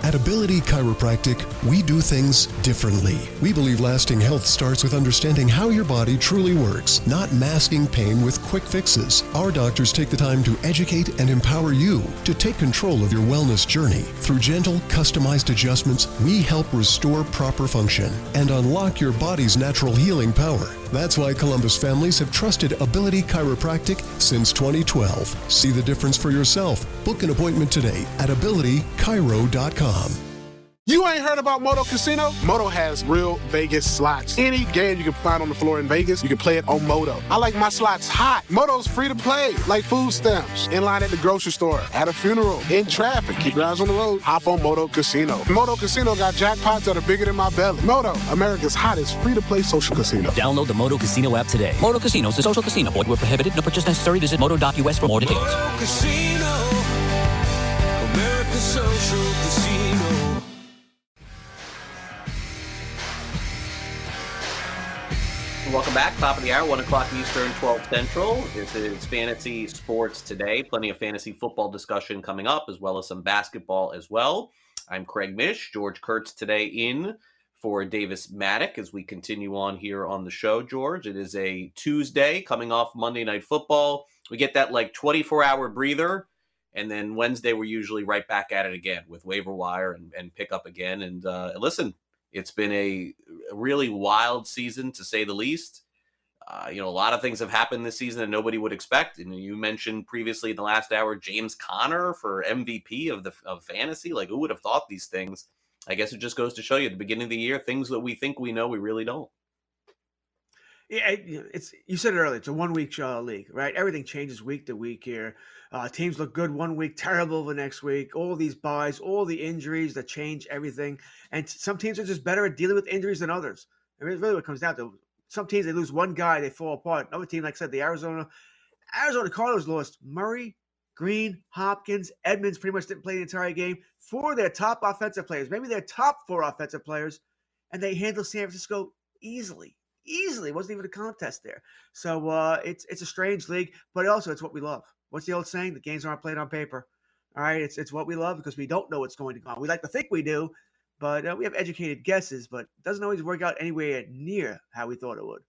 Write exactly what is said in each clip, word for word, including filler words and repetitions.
At Ability Chiropractic, we do things differently. We believe lasting health starts with understanding how your body truly works, not masking pain with quick fixes. Our doctors take the time to educate and empower you to take control of your wellness journey. Through gentle, customized adjustments, we help restore proper function and unlock your body's natural healing power. That's why Columbus families have trusted Ability Chiropractic since twenty twelve. See the difference for yourself. Book an appointment today at ability chiro dot com. You ain't heard about Moto Casino? Moto has real Vegas slots. Any game you can find on the floor in Vegas, you can play it on Moto. I like my slots hot. Moto's free to play, like food stamps, in line at the grocery store, at a funeral, in traffic. Keep your eyes on the road. Hop on Moto Casino. Moto Casino got jackpots that are bigger than my belly. Moto, America's hottest free-to-play social casino. Download the Moto Casino app today. Moto Casino is a social casino. Void where prohibited. No purchase necessary. Visit moto dot u s for more details. Moto Casino, America's social casino. Welcome back. Top of the hour, one o'clock Eastern, twelve Central. This is Fantasy Sports Today. Plenty of fantasy football discussion coming up, as well as some basketball as well. I'm Craig Mish. George Kurtz today in for Davis Maddock as we continue on here on the show, George. It is a Tuesday coming off Monday Night Football. We get that like twenty-four hour breather, and then Wednesday we're usually right back at it again with waiver wire and, and pick up again. And uh, listen, it's been a really wild season, to say the least. Uh, you know, a lot of things have happened this season that nobody would expect. And you mentioned previously in the last hour, James Conner for M V P of the of fantasy. Like, who would have thought these things? I guess it just goes to show you at the beginning of the year, things that we think we know, we really don't. Yeah, it's you said it earlier. It's a one-week uh, league, right? Everything changes week to week here. Uh, teams look good one week, terrible the next week. All these buys, all the injuries that change everything. And some teams are just better at dealing with injuries than others. I mean, it's really what it comes down to. Some teams, they lose one guy, they fall apart. Another team, like I said, the Arizona Arizona Cardinals lost Murray, Green, Hopkins, Edmonds pretty much didn't play the entire game. Four of their top offensive players, maybe their top four offensive players, and they handled San Francisco easily. Easily. It wasn't even a contest there. So uh, it's it's a strange league, but also it's what we love. What's the old saying? The games aren't played on paper. All right, it's it's what we love because we don't know what's going to go on. We like to think we do, but uh, we have educated guesses, but it doesn't always work out anywhere near how we thought it would.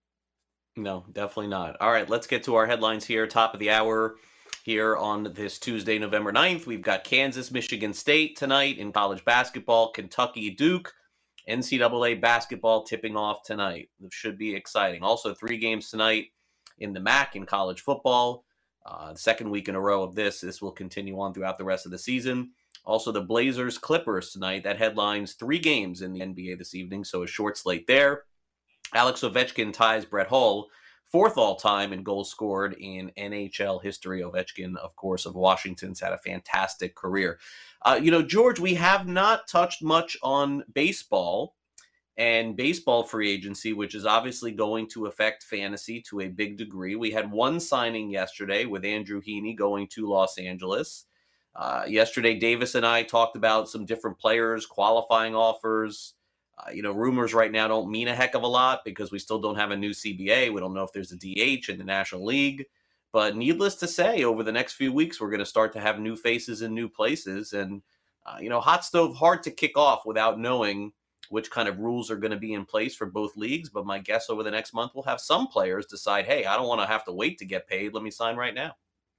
No, definitely not. All right, let's get to our headlines here. Top of the hour here on this Tuesday, November ninth. We've got Kansas, Michigan State tonight in college basketball, Kentucky, Duke. N C double A basketball tipping off tonight. It should be exciting. Also, three games tonight in the M A C in college football. Uh, the second week in a row of this. This will continue on throughout the rest of the season. Also, the Blazers Clippers tonight. That headlines three games in the N B A this evening, so a short slate there. Alex Ovechkin ties Brett Hull, fourth all-time in goals scored in N H L history. Ovechkin, of course, of Washington's had a fantastic career. Uh, you know, George, we have not touched much on baseball and baseball free agency, which is obviously going to affect fantasy to a big degree. We had one signing yesterday with Andrew Heaney going to Los Angeles. Uh, yesterday, Davis and I talked about some different players, qualifying offers. Uh, you know, rumors right now don't mean a heck of a lot because we still don't have a new C B A. We don't know if there's a D H in the National League. But needless to say, over the next few weeks, we're going to start to have new faces in new places. And, uh, you know, hot stove, hard to kick off without knowing which kind of rules are going to be in place for both leagues. But my guess over the next month, we'll have some players decide, hey, I don't want to have to wait to get paid. Let me sign right now.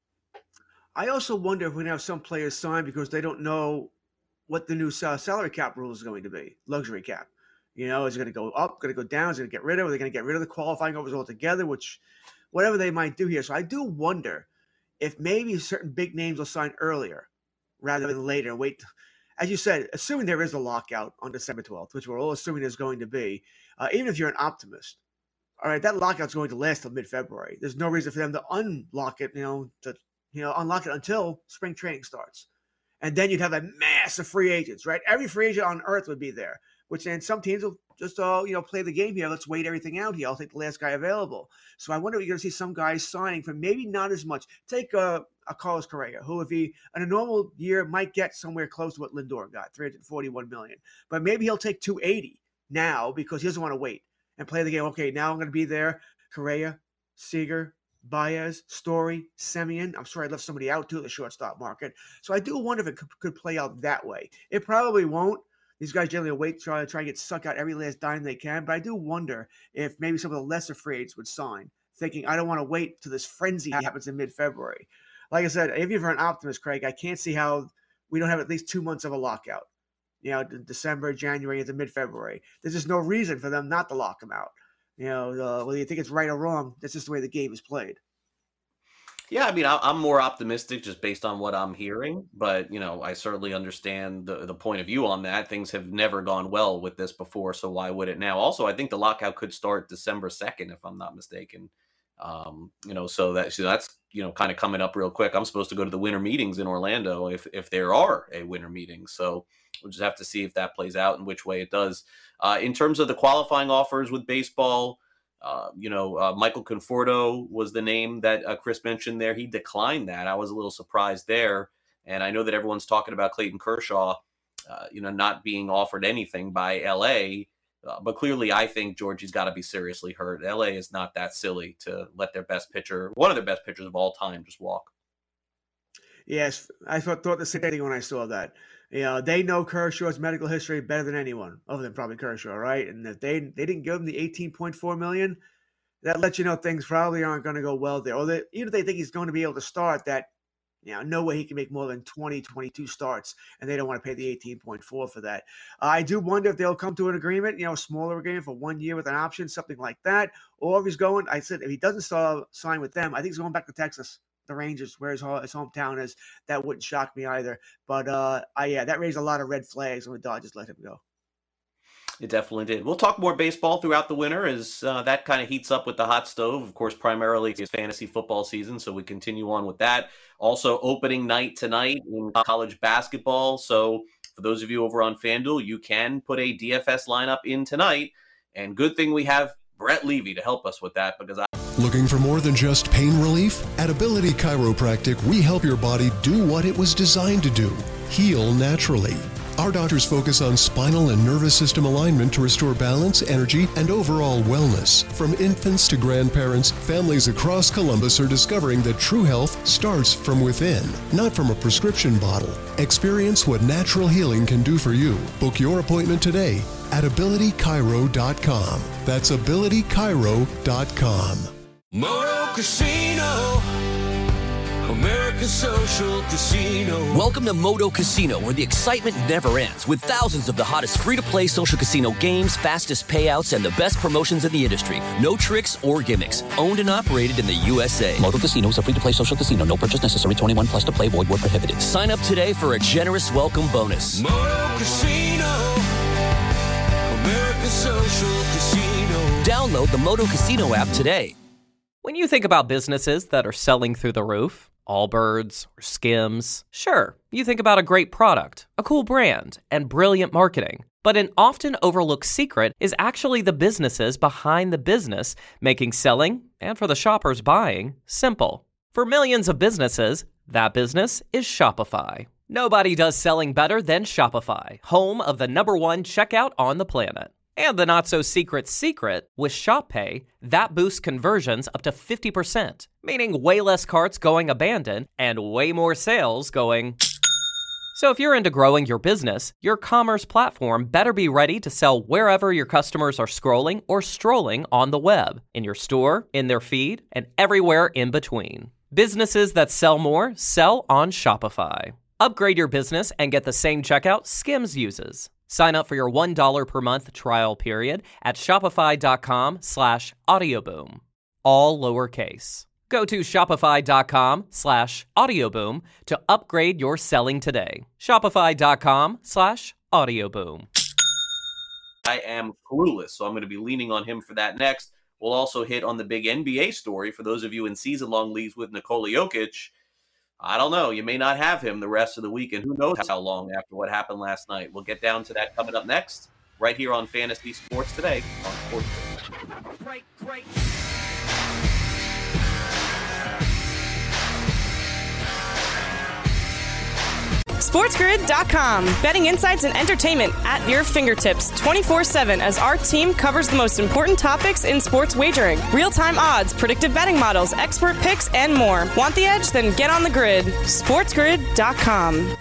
I also wonder if we're going to have some players sign because they don't know what the new salary cap rule is going to be, luxury cap. You know, is it going to go up, going to go down, is it going to get rid of, are they going to get rid of the qualifying offers altogether, which whatever they might do here. So I do wonder if maybe certain big names will sign earlier rather than later. Wait, as you said, assuming there is a lockout on December twelfth, which we're all assuming there's going to be, uh, even if you're an optimist, all right, that lockout's going to last till mid-February. There's no reason for them to unlock it, you know, to you know unlock it until spring training starts. And then you'd have a mass of free agents, right? Every free agent on earth would be there, which then some teams will just, uh, you know, play the game here. Let's wait everything out here. I'll take the last guy available. So I wonder if you're going to see some guys signing for maybe not as much. Take uh, a Carlos Correa, who if he, in a normal year, might get somewhere close to what Lindor got, three hundred forty-one million dollars. But maybe he'll take two hundred eighty now because he doesn't want to wait and play the game. Okay, now I'm going to be there. Correa, Seager, Baez, Story, Semien. I'm sorry I left somebody out too, the shortstop market. So I do wonder if it could, could play out that way. It probably won't. These guys generally wait to try, try and get suck out every last dime they can. But I do wonder if maybe some of the lesser free agents would sign, thinking, I don't want to wait till this frenzy happens in mid-February. Like I said, if you're an optimist, Craig, I can't see how we don't have at least two months of a lockout. You know, December, January, into mid-February. There's just no reason for them not to lock them out. You know, uh, whether you think it's right or wrong, that's just the way the game is played. Yeah, I mean, I'm more optimistic just based on what I'm hearing, but, you know, I certainly understand the, the point of view on that. Things have never gone well with this before, so why would it now? Also, I think the lockout could start December second, if I'm not mistaken. Um, you know, so that so that's, you know, kind of coming up real quick. I'm supposed to go to the winter meetings in Orlando if if there are a winter meeting. So we'll just have to see if that plays out and which way it does. Uh, in terms of the qualifying offers with baseball, Uh, you know, uh, Michael Conforto was the name that uh, Chris mentioned there. He declined that. I was a little surprised there. And I know that everyone's talking about Clayton Kershaw, uh, you know, not being offered anything by L A. Uh, but clearly, I think Georgie's got to be seriously hurt. L A is not that silly to let their best pitcher, one of their best pitchers of all time, just walk. Yes, I thought, thought the same thing when I saw that. You know, they know Kershaw's medical history better than anyone, other than probably Kershaw, right? And if they they didn't give him the eighteen point four million dollars, that lets you know things probably aren't going to go well there. Or they, even if they think he's going to be able to start, that, you know, no way he can make more than twenty, twenty-two starts, and they don't want to pay the eighteen point four for that. Uh, I do wonder if they'll come to an agreement, you know, a smaller agreement for one year with an option, something like that. Or if he's going, I said, if he doesn't start, sign with them, I think he's going back to Texas. The Rangers, where his, his hometown is. That wouldn't shock me either. But uh, I, yeah, that raised a lot of red flags when the Dodgers let him go. It definitely did. We'll talk more baseball throughout the winter as uh, that kind of heats up with the hot stove. Of course, primarily it's fantasy football season, so we continue on with that. Also, opening night tonight in college basketball. So for those of you over on FanDuel, you can put a D F S lineup in tonight. And good thing we have Brett Levy to help us with that, because I Looking for more than just pain relief? At Ability Chiropractic, we help your body do what it was designed to do, heal naturally. Our doctors focus on spinal and nervous system alignment to restore balance, energy, and overall wellness. From infants to grandparents, families across Columbus are discovering that true health starts from within, not from a prescription bottle. Experience what natural healing can do for you. Book your appointment today at ability chiro dot com. That's ability chiro dot com. Moto Casino, America's social casino. Welcome to Moto Casino, where the excitement never ends, with thousands of the hottest free-to-play social casino games, fastest payouts, and the best promotions in the industry. No tricks or gimmicks. Owned and operated in the U S A. Moto Casino is a free-to-play social casino. No purchase necessary. twenty-one plus to play. Void where prohibited. Sign up today for a generous welcome bonus. Moto Casino, America's social casino. Download the Moto Casino app today. When you think about businesses that are selling through the roof, Allbirds or Skims, sure, you think about a great product, a cool brand, and brilliant marketing. But an often overlooked secret is actually the businesses behind the business, making selling, and for the shoppers buying, simple. For millions of businesses, that business is Shopify. Nobody does selling better than Shopify, home of the number one checkout on the planet. And the not-so-secret secret, with ShopPay, that boosts conversions up to fifty percent, meaning way less carts going abandoned and way more sales going. So if you're into growing your business, your commerce platform better be ready to sell wherever your customers are scrolling or strolling on the web, in your store, in their feed, and everywhere in between. Businesses that sell more sell on Shopify. Upgrade your business and get the same checkout Skims uses. Sign up for your one dollar per month trial period at shopify.com slash audioboom. All lowercase. Go to shopify.com slash audioboom to upgrade your selling today. Shopify.com slash audioboom. I am clueless, so I'm going to be leaning on him for that next. We'll also hit on the big N B A story for those of you in season-long leagues with Nikola Jokic. I don't know. You may not have him the rest of the week, and who knows how long after what happened last night. We'll get down to that coming up next, right here on Fantasy Sports Today on Sports Today. Great, great. SportsGrid dot com. Betting insights and entertainment at your fingertips twenty-four seven as our team covers the most important topics in sports wagering. Real-time odds, predictive betting models, expert picks, and more. Want the edge? Then get on the grid. SportsGrid dot com.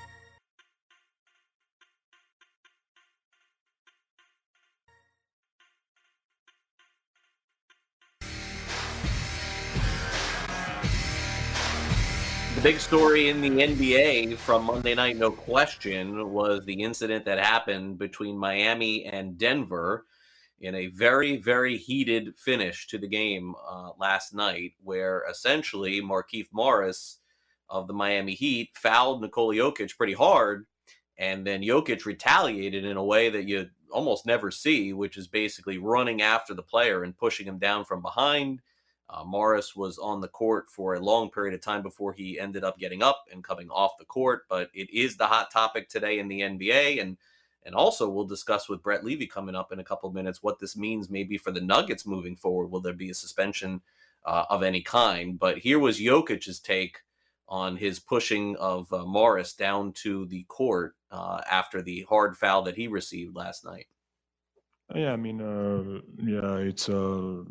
The big story in the N B A from Monday night, no question, was the incident that happened between Miami and Denver in a very, very heated finish to the game uh, last night, where essentially Markieff Morris of the Miami Heat fouled Nikola Jokic pretty hard, and then Jokic retaliated in a way that you almost never see, which is basically running after the player and pushing him down from behind. Uh, Morris was on the court for a long period of time before he ended up getting up and coming off the court, but it is the hot topic today in the N B A, and and also we'll discuss with Brett Levy coming up in a couple of minutes what this means maybe for the Nuggets moving forward. Will there be a suspension uh, of any kind? But here was Jokic's take on his pushing of uh, Morris down to the court uh, after the hard foul that he received last night. Yeah, I mean, uh, yeah, it's a uh,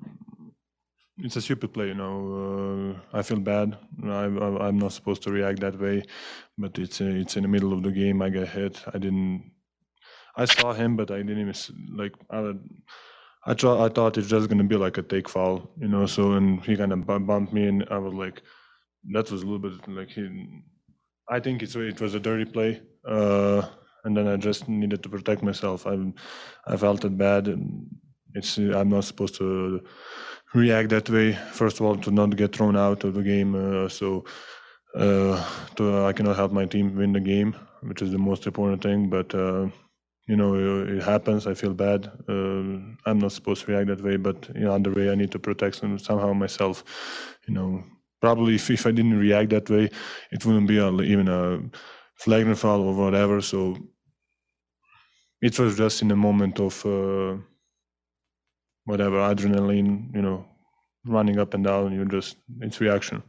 it's a stupid play, you know. Uh, I feel bad. I, I, I'm not supposed to react that way, but it's uh, it's in the middle of the game. I get hit. I didn't. I saw him, but I didn't even like. I I, thought I thought it's just gonna be like a take foul, you know. So and he kind of bumped me, and I was like, that was a little bit like he. I think it's it was a dirty play. Uh, And then I just needed to protect myself. I, I felt it bad, and it's I'm not supposed to react that way. First of all, to not get thrown out of the game, uh, so uh, to, I cannot help my team win the game, which is the most important thing. But uh, you know, it, it happens. I feel bad. Uh, I'm not supposed to react that way, but you know, other way I need to protect some, somehow myself. You know, probably if, if I didn't react that way, it wouldn't be a, even a flagrant foul or whatever. So it was just in a moment of uh, whatever adrenaline, you know, running up and down. You just it's reaction.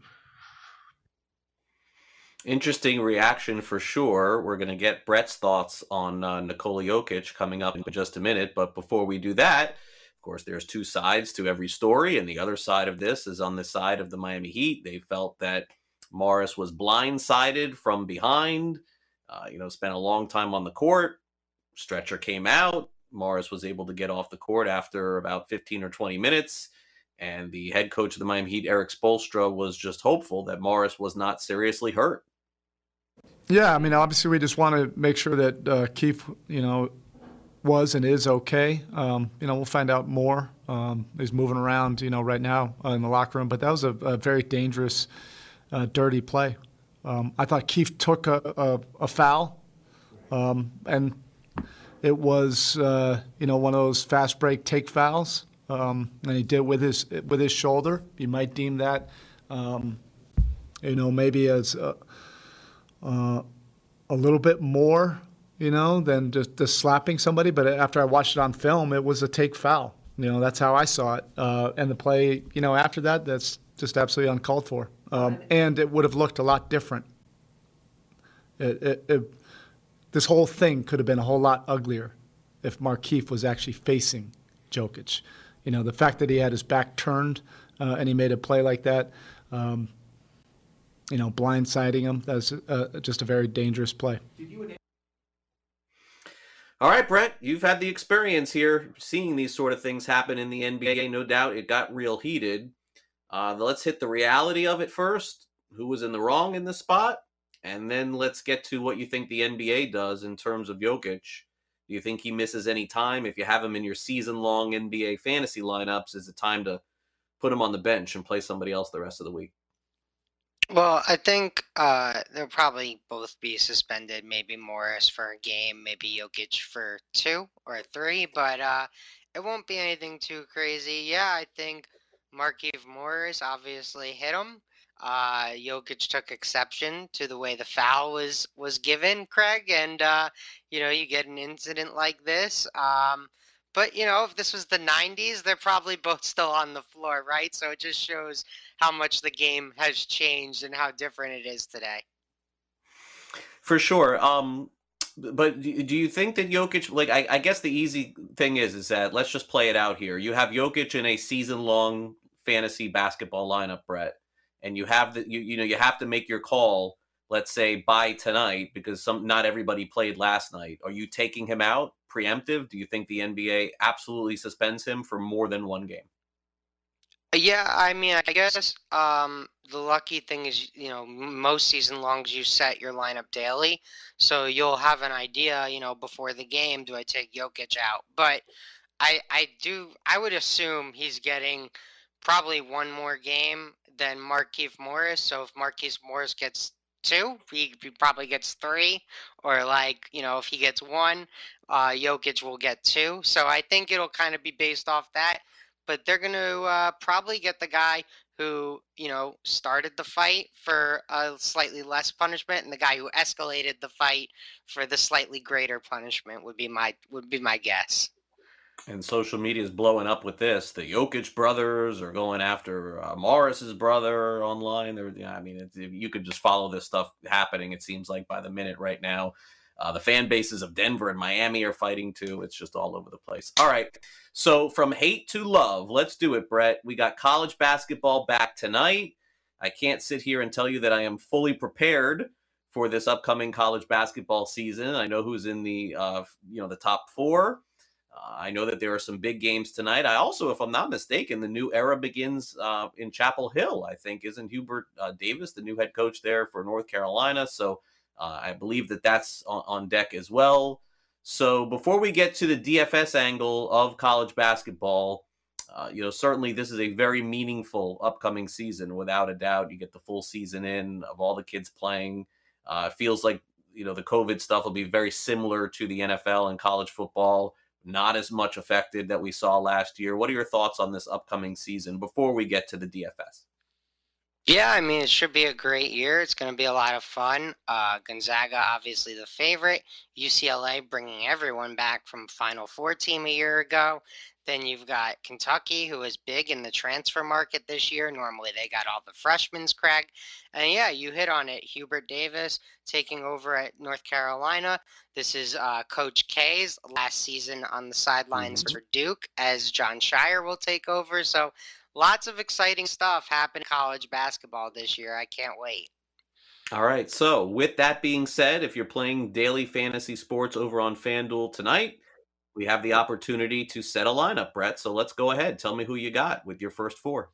Interesting reaction for sure. We're going to get Brett's thoughts on uh, Nikola Jokic coming up in just a minute. But before we do that, of course, there's two sides to every story. And the other side of this is on the side of the Miami Heat. They felt that Morris was blindsided from behind, uh, you know, spent a long time on the court. Stretcher came out. Morris was able to get off the court after about fifteen or twenty minutes. And the head coach of the Miami Heat, Erik Spoelstra, was just hopeful that Morris was not seriously hurt. Yeah, I mean, obviously we just want to make sure that uh, Keith, you know, was and is okay. Um, you know, we'll find out more. Um, he's moving around, you know, right now uh, in the locker room. But that was a, a very dangerous, uh, dirty play. Um, I thought Keith took a, a, a foul, um, and it was, uh, you know, one of those fast break take fouls. Um, and he did with his with his shoulder. You might deem that, um, you know, maybe as a, uh, a little bit more, you know, than just, just slapping somebody. But after I watched it on film, it was a take foul. You know, that's how I saw it. Uh, and the play, you know, after that, that's just absolutely uncalled for. Um, and it would have looked a lot different. It, it, it, this whole thing could have been a whole lot uglier if Markieff was actually facing Jokic. You know, the fact that he had his back turned uh, and he made a play like that, um, you know, blindsiding him, that's uh, just a very dangerous play. All right, Brett, you've had the experience here seeing these sort of things happen in the N B A. No doubt it got real heated. Uh, let's hit the reality of it first. Who was in the wrong in this spot? And then let's get to what you think the N B A does in terms of Jokic. Do you think he misses any time? If you have him in your season-long N B A fantasy lineups, is it time to put him on the bench and play somebody else the rest of the week? Well, I think uh, they'll probably both be suspended. Maybe Morris for a game, maybe Jokic for two or three, but uh, it won't be anything too crazy. Yeah, I think Markieff Morris obviously hit him. Uh, Jokic took exception to the way the foul was, was given, Craig, and, uh, you know, you get an incident like this. Um, but, you know, if this was the nineties, they're probably both still on the floor, right? So it just shows how much the game has changed and how different it is today. For sure. Um, but do you think that Jokic, like, I, I guess the easy thing is, is that let's just play it out here. You have Jokic in a season-long fantasy basketball lineup, Brett, and you have the, you, you know, you have to make your call, let's say by tonight, because some, not everybody played last night. Are you taking him out preemptive? Do you think the N B A absolutely suspends him for more than one game? Yeah, I mean, I guess um, the lucky thing is, you know, most season longs you set your lineup daily, so you'll have an idea, you know, before the game, do I take Jokic out? But I, I do, I would assume he's getting probably one more game than Markieff Morris. So if Markieff Morris gets two, he, he probably gets three, or like, you know, if he gets one, uh, Jokic will get two. So I think it'll kind of be based off that. But they're going to uh, probably get the guy who, you know, started the fight for a slightly less punishment, and the guy who escalated the fight for the slightly greater punishment would be my would be my guess. And social media is blowing up with this. The Jokic brothers are going after uh, Morris's brother online. They're, yeah, I mean, it's, you could just follow this stuff happening, it seems like, by the minute right now. Uh, the fan bases of Denver and Miami are fighting too. It's just all over the place. All right. So from hate to love, let's do it, Brett. We got college basketball back tonight. I can't sit here and tell you that I am fully prepared for this upcoming college basketball season. I know who's in the, uh, you know, the top four. Uh, I know that there are some big games tonight. I also, if I'm not mistaken, the new era begins uh, in Chapel Hill, I think. Isn't Hubert uh, Davis the new head coach there for North Carolina? So Uh, I believe that that's on, on deck as well. So before we get to the D F S angle of college basketball, uh, you know, certainly this is a very meaningful upcoming season, without a doubt. You get the full season in of all the kids playing. Uh, it feels like, you know, the COVID stuff will be very similar to the N F L and college football, not as much affected that we saw last year. What are your thoughts on this upcoming season before we get to the D F S? Yeah, I mean, it should be a great year. It's going to be a lot of fun. Uh, Gonzaga, obviously the favorite. U C L A bringing everyone back from Final Four team a year ago. Then you've got Kentucky, who is big in the transfer market this year. Normally they got all the freshmen, Craig. And yeah, you hit on it. Hubert Davis taking over at North Carolina. This is uh, Coach K's last season on the sidelines mm-hmm. for Duke, as John Shire will take over. So lots of exciting stuff happening in college basketball this year. I can't wait. All right. So with that being said, if you're playing daily fantasy sports over on FanDuel tonight, we have the opportunity to set a lineup, Brett. So let's go ahead. Tell me who you got with your first four.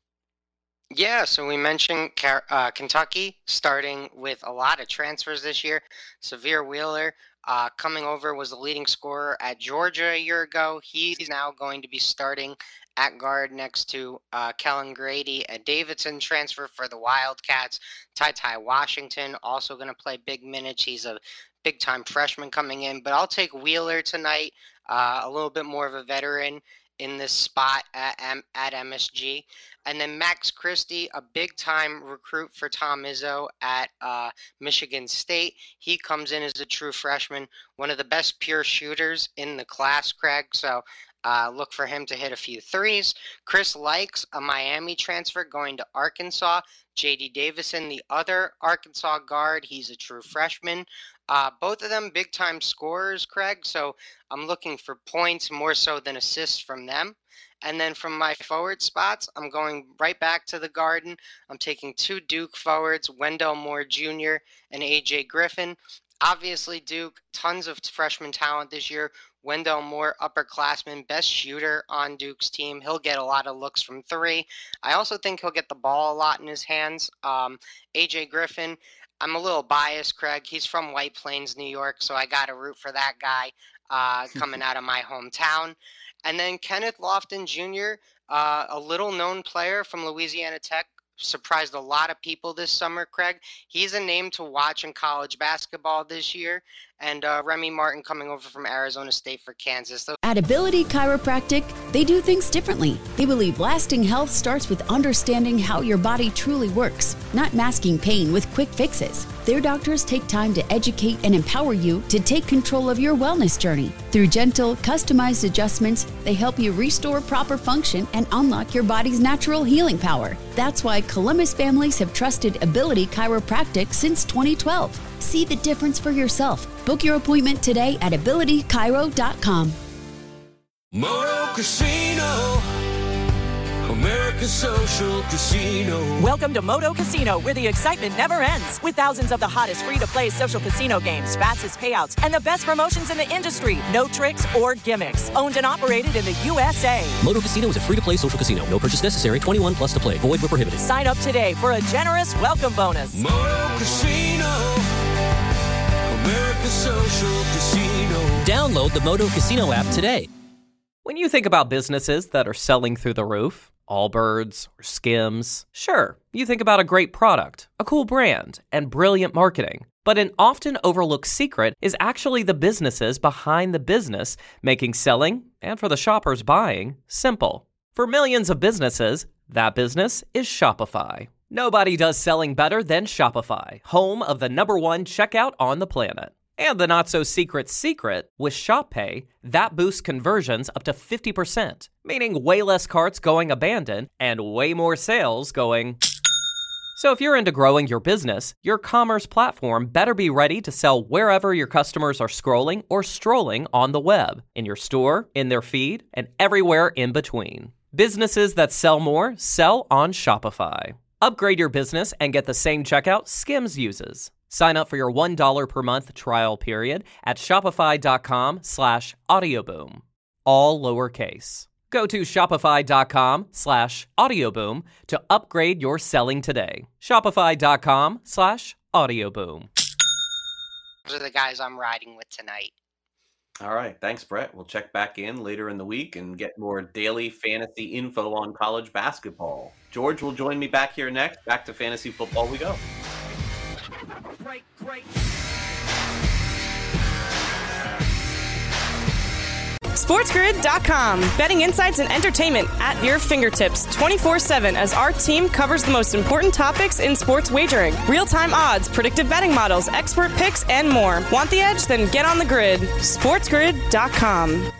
Yeah, so we mentioned uh, Kentucky starting with a lot of transfers this year. Sahvir Wheeler uh, coming over was the leading scorer at Georgia a year ago. He's now going to be starting at guard next to uh, Kellen Grady, a Davidson transfer for the Wildcats. Ty Ty Washington also going to play big minutes. He's a big-time freshman coming in. But I'll take Wheeler tonight, uh, a little bit more of a veteran in this spot at, M- at M S G. And then Max Christie, a big-time recruit for Tom Izzo at uh, Michigan State. He comes in as a true freshman, one of the best pure shooters in the class, Craig. So uh, look for him to hit a few threes. Chris Likes, a Miami transfer going to Arkansas. J D Davison, the other Arkansas guard. He's a true freshman. Uh, both of them big-time scorers, Craig. So I'm looking for points more so than assists from them. And then from my forward spots, I'm going right back to the Garden. I'm taking two Duke forwards, Wendell Moore Junior and A J Griffin. Obviously, Duke, tons of freshman talent this year. Wendell Moore, upperclassman, best shooter on Duke's team. He'll get a lot of looks from three. I also think he'll get the ball a lot in his hands. Um, A J Griffin, I'm a little biased, Craig. He's from White Plains, New York, so I got to root for that guy uh, coming out of my hometown. And then Kenneth Lofton Junior, uh, a little-known player from Louisiana Tech, surprised a lot of people this summer, Craig. He's a name to watch in college basketball this year. And uh, Remy Martin coming over from Arizona State for Kansas. So- At Ability Chiropractic, they do things differently. They believe lasting health starts with understanding how your body truly works, not masking pain with quick fixes. Their doctors take time to educate and empower you to take control of your wellness journey. Through gentle, customized adjustments, they help you restore proper function and unlock your body's natural healing power. That's why Columbus families have trusted Ability Chiropractic since twenty twelve. See the difference for yourself. Book your appointment today at ability chiro dot com. Moto Casino, America's social casino. Welcome to Moto Casino, where the excitement never ends. With thousands of the hottest free-to-play social casino games, fastest payouts, and the best promotions in the industry. No tricks or gimmicks. Owned and operated in the U S A. Moto Casino is a free-to-play social casino. No purchase necessary. twenty-one plus to play. Void where prohibited. Sign up today for a generous welcome bonus. Moto Casino, America's social casino. Download the Moto Casino app today. When you think about businesses that are selling through the roof, Allbirds or Skims, sure, you think about a great product, a cool brand, and brilliant marketing. But an often overlooked secret is actually the businesses behind the business, making selling, and for the shoppers buying, simple. For millions of businesses, that business is Shopify. Nobody does selling better than Shopify, home of the number one checkout on the planet. And the not-so-secret secret, with ShopPay, that boosts conversions up to fifty percent, meaning way less carts going abandoned and way more sales going... So if you're into growing your business, your commerce platform better be ready to sell wherever your customers are scrolling or strolling on the web, in your store, in their feed, and everywhere in between. Businesses that sell more sell on Shopify. Upgrade your business and get the same checkout Skims uses. Sign up for your one dollar per month trial period at shopify.com slash audioboom. All lowercase. Go to shopify.com slash audioboom to upgrade your selling today. Shopify.com slash audioboom. Those are the guys I'm riding with tonight. All right. Thanks, Brett. We'll check back in later in the week and get more daily fantasy info on college basketball. George will join me back here next. Back to fantasy football we go. Great, great. SportsGrid dot com. Betting insights and entertainment at your fingertips twenty-four seven as our team covers the most important topics in sports wagering. Real-time odds, predictive betting models, expert picks, and more. Want the edge? Then get on the grid. SportsGrid dot com.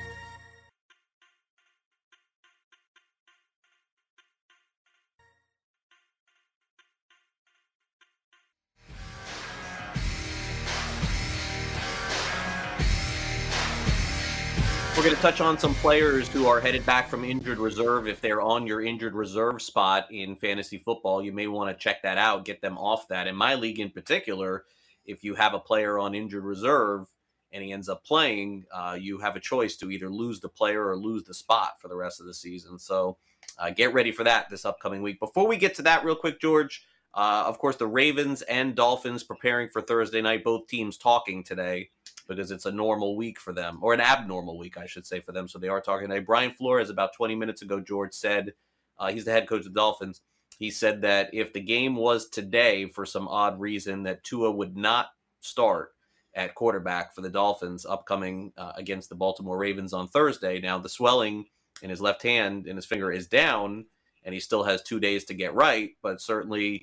We're going to touch on some players who are headed back from injured reserve. If they're on your injured reserve spot in fantasy football, you may want to check that out, get them off that. In my league in particular, if you have a player on injured reserve and he ends up playing, uh, you have a choice to either lose the player or lose the spot for the rest of the season. So uh, get ready for that this upcoming week. Before we get to that real quick, George, uh, of course, the Ravens and Dolphins preparing for Thursday night, both teams talking today, because it's a normal week for them, or an abnormal week, I should say, for them. So they are talking today. Brian Flores, about twenty minutes ago, George said, uh, he's the head coach of the Dolphins. He said that if the game was today, for some odd reason, that Tua would not start at quarterback for the Dolphins upcoming uh, against the Baltimore Ravens on Thursday. Now, the swelling in his left hand and his finger is down, and he still has two days to get right, but certainly...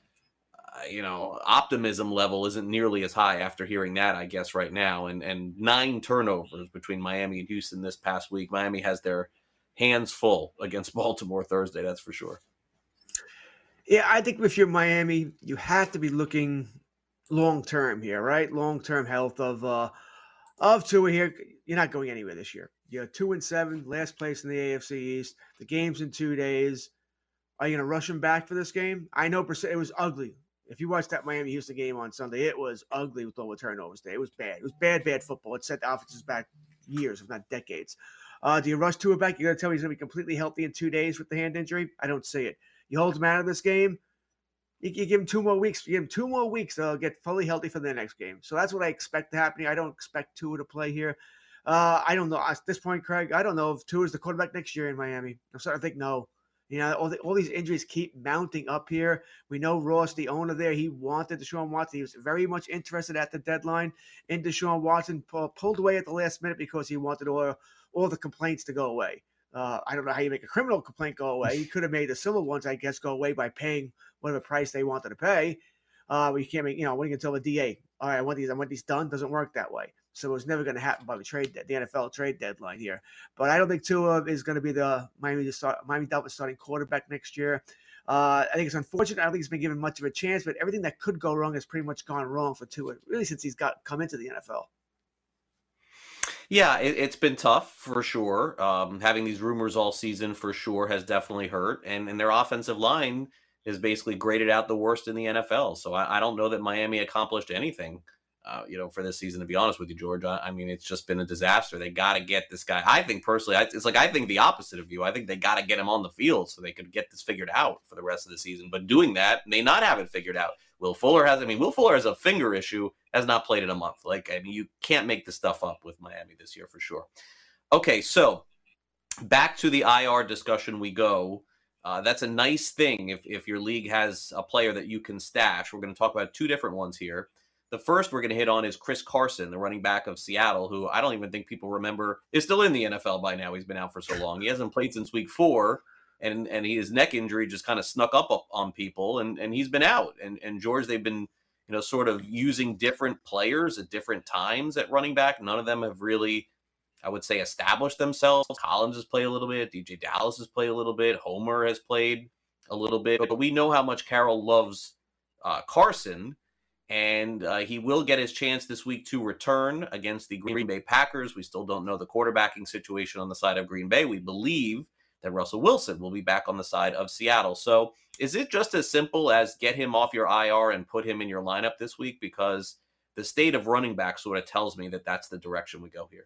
Uh, you know, optimism level isn't nearly as high after hearing that, I guess, right now. And and nine turnovers between Miami and Houston this past week. Miami has their hands full against Baltimore Thursday, that's for sure. Yeah, I think if you're Miami, you have to be looking long-term here, right? Long-term health of uh, of Tua here. You're not going anywhere this year. You're two and seven, last place in the A F C East. The game's in two days. Are you going to rush him back for this game? I know it was ugly. If you watched that Miami-Houston game on Sunday, it was ugly with all the turnovers there. It was bad. It was bad, bad football. It set the offenses back years, if not decades. Uh, do you rush Tua back? You're going to tell me he's going to be completely healthy in two days with the hand injury? I don't see it. You hold him out of this game, you, you give him two more weeks. You give him two more weeks to get fully healthy for the next game. So that's what I expect to happen here. I don't expect Tua to play here. Uh, I don't know. At this point, Craig, I don't know if Tua is the quarterback next year in Miami. I'm starting to think no. You know, all, the, all these injuries keep mounting up here. We know Ross, the owner there, he wanted Deshaun Watson. He was very much interested at the deadline in Deshaun Watson, pull, pulled away at the last minute because he wanted all, all the complaints to go away. Uh, I don't know how you make a criminal complaint go away. He could have made the civil ones, I guess, go away by paying whatever price they wanted to pay. Uh, but you can't make, you know, what are you going to tell the D A? All right, I want these, I want these done. Doesn't work that way. So it was never going to happen by the trade, the N F L trade deadline here. But I don't think Tua is going to be the Miami, Miami Dolphins starting quarterback next year. Uh, I think it's unfortunate. I don't think he's been given much of a chance, but everything that could go wrong has pretty much gone wrong for Tua, really since he's got come into the N F L. Yeah, it, it's been tough for sure. Um, having these rumors all season for sure has definitely hurt, and, and their offensive line is basically graded out the worst in the N F L. So I, I don't know that Miami accomplished anything, uh, you know, for this season. To be honest with you, George, I, I mean, it's just been a disaster. They got to get this guy. I think personally, I, it's like I think the opposite of you. I think they got to get him on the field so they could get this figured out for the rest of the season. But doing that, may not have it figured out. Will Fuller has. I mean, Will Fuller has a finger issue. Has not played in a month. Like, I mean, you can't make this stuff up with Miami this year for sure. Okay, so back to the I R discussion we go. Uh, that's a nice thing if, if your league has a player that you can stash. We're going to talk about two different ones here. The first we're going to hit on is Chris Carson, the running back of Seattle, who I don't even think people remember is still in the N F L by now. He's been out for so long. He hasn't played since week four, and and he, his neck injury just kind of snuck up on people, and, and he's been out. And, and George, they've been you know, sort of using different players at different times at running back. None of them have really, I would say, established themselves. Collins has played a little bit. D J Dallas has played a little bit. Homer has played a little bit. But we know how much Carroll loves uh, Carson, and uh, he will get his chance this week to return against the Green Bay Packers. We still don't know the quarterbacking situation on the side of Green Bay. We believe that Russell Wilson will be back on the side of Seattle. So is it just as simple as get him off your I R and put him in your lineup this week? Because the state of running back sort of tells me that that's the direction we go here.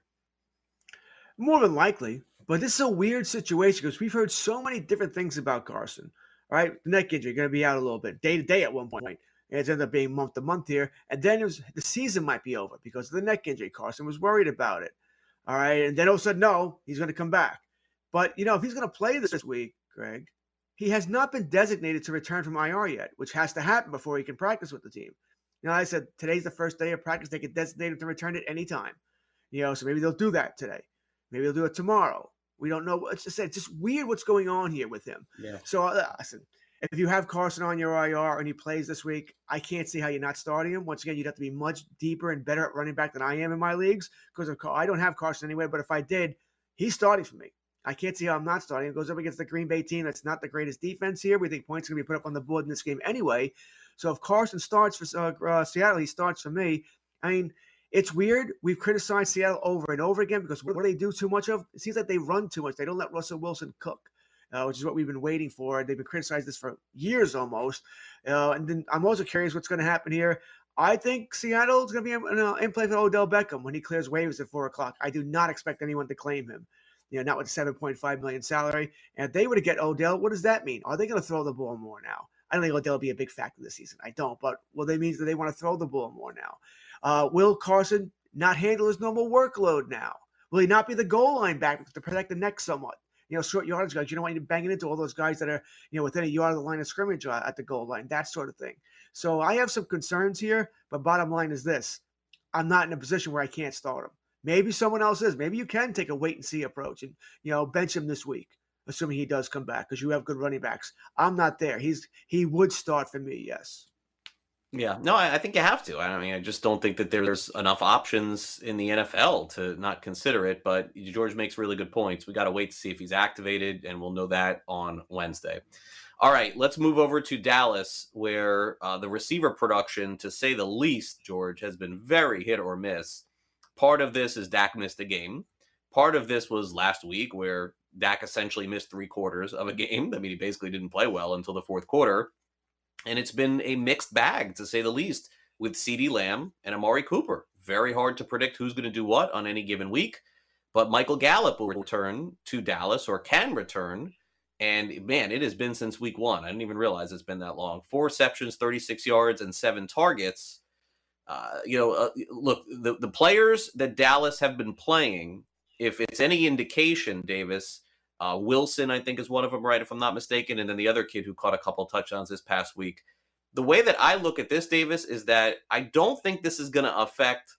More than likely, but this is a weird situation because we've heard so many different things about Carson, right? Neck injury, going to be out a little bit, day to day at one point. And it's ended up being month to month here. And then it was, the season might be over because of the neck injury. Carson was worried about it. All right. And then all of a sudden, no, he's going to come back. But, you know, if he's going to play this week, Greg, he has not been designated to return from I R yet, which has to happen before he can practice with the team. You know, I said today's the first day of practice. They can designate him to return at any time. You know, so maybe they'll do that today. Maybe they'll do it tomorrow. We don't know. It's just, it's just weird what's going on here with him. Yeah. So, uh, listen, if you have Carson on your I R and he plays this week, I can't see how you're not starting him. Once again, you'd have to be much deeper and better at running back than I am in my leagues because I don't have Carson anyway. But if I did, he's starting for me. I can't see how I'm not starting. It goes up against the Green Bay team. That's not the greatest defense here. We think points are going to be put up on the board in this game anyway. So if Carson starts for uh, uh, Seattle, he starts for me. I mean, it's weird. We've criticized Seattle over and over again because what do they do too much of? It seems like they run too much. They don't let Russell Wilson cook, uh, which is what we've been waiting for. They've been criticized this for years almost. Uh, and then I'm also curious what's going to happen here. I think Seattle is going to be in, uh, in play for Odell Beckham when he clears waivers at four o'clock. I do not expect anyone to claim him. You know, not with a seven point five million dollars salary. And if they were to get Odell, what does that mean? Are they going to throw the ball more now? I don't think Odell will be a big factor this season. I don't. But well, they mean that they want to throw the ball more now. Uh, will Carson not handle his normal workload now? Will he not be the goal line back to protect the neck somewhat? You know, short yardage guys, you don't want you banging into all those guys that are, you know, within a yard of the line of scrimmage uh, at the goal line, that sort of thing. So I have some concerns here, but bottom line is this. I'm not in a position where I can't start him. Maybe someone else is. Maybe you can take a wait-and-see approach and, you know, bench him this week, assuming he does come back because you have good running backs. I'm not there. He's He would start for me, yes. Yeah. No, I, I think you have to. I mean, I just don't think that there's enough options in the N F L to not consider it. But George makes really good points. We got to wait to see if he's activated, and we'll know that on Wednesday. All right, let's move over to Dallas, where uh, the receiver production, to say the least, George, has been very hit or miss. Part of this is Dak missed a game. Part of this was last week where Dak essentially missed three quarters of a game. I mean, he basically didn't play well until the fourth quarter. And it's been a mixed bag, to say the least, with CeeDee Lamb and Amari Cooper. Very hard to predict who's going to do what on any given week. But Michael Gallup will return to Dallas, or can return. And, man, it has been since week one. I didn't even realize it's been that long. Four receptions, thirty-six yards, and seven targets. Uh, you know, uh, look, the, the players that Dallas have been playing, if it's any indication, Davis, uh, Wilson, I think, is one of them, right, if I'm not mistaken, and then the other kid who caught a couple touchdowns this past week. The way that I look at this, Davis, is that I don't think this is going to affect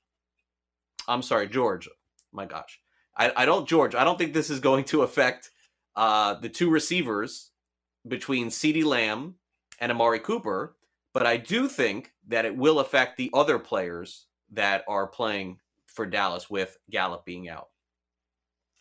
– I'm sorry, George. My gosh. I, I don't – George, I don't think this is going to affect uh, the two receivers between CeeDee Lamb and Amari Cooper. But I do think that it will affect the other players that are playing for Dallas with Gallup being out.